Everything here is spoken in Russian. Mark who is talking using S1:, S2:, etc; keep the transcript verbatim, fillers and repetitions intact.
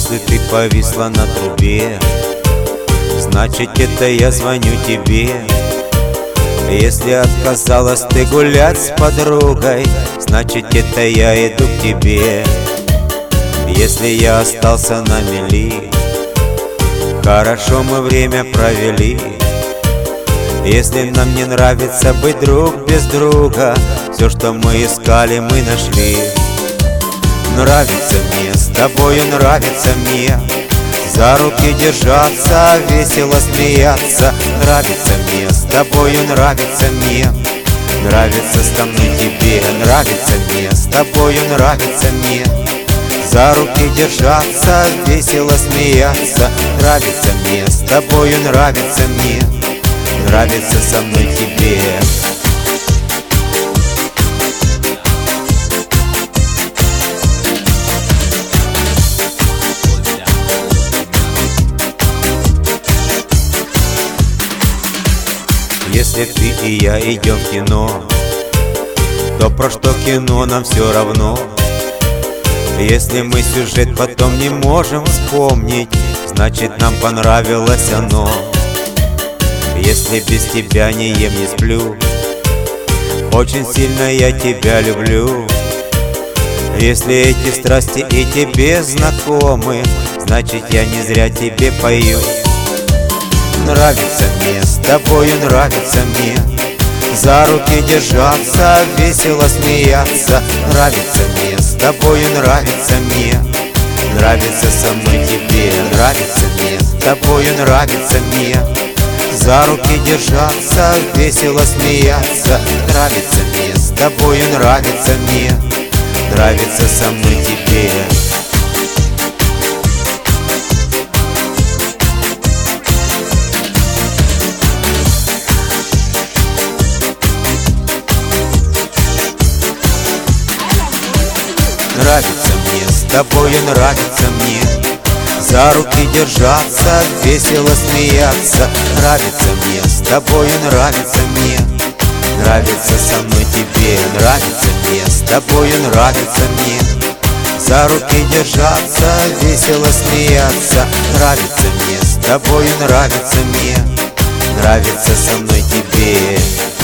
S1: Если ты повисла на трубе, значит это я звоню тебе. Если отказалась ты гулять с подругой, значит это я иду к тебе. Если я остался на мели, хорошо мы время провели. Если нам не нравится быть друг без друга, все, что мы искали, мы нашли. Нравится мне, с тобою нравится мне, за руки держаться, весело смеяться. Нравится мне, с тобою нравится мне, нравится со мной тебе. Нравится мне, с тобою нравится мне, за руки держаться, весело смеяться. Нравится мне, с тобою нравится мне, нравится со мной тебе. Если ты и я идем в кино, то про что кино нам все равно. Если мы сюжет потом не можем вспомнить, значит нам понравилось оно. Если без тебя не ем, не сплю, очень сильно я тебя люблю. Если эти страсти и тебе знакомы, значит я не зря тебе пою. Нравится мне, с тобою нравится мне, за руки держаться, весело смеяться. Нравится мне, с тобою нравится мне, нравится со мной тебе. Нравится мне, с тобою нравится мне, за руки держаться, весело смеяться. Нравится мне, с тобою нравится мне, нравится со мной тебе. Нравится мне, с тобою нравится мне, за руки держаться, весело смеяться. Нравится мне, с тобою нравится мне, нравится со мной тебе. Нравится мне, с тобою нравится мне, за руки держаться, весело смеяться. Нравится мне, с тобою нравится мне, нравится со мной тебе.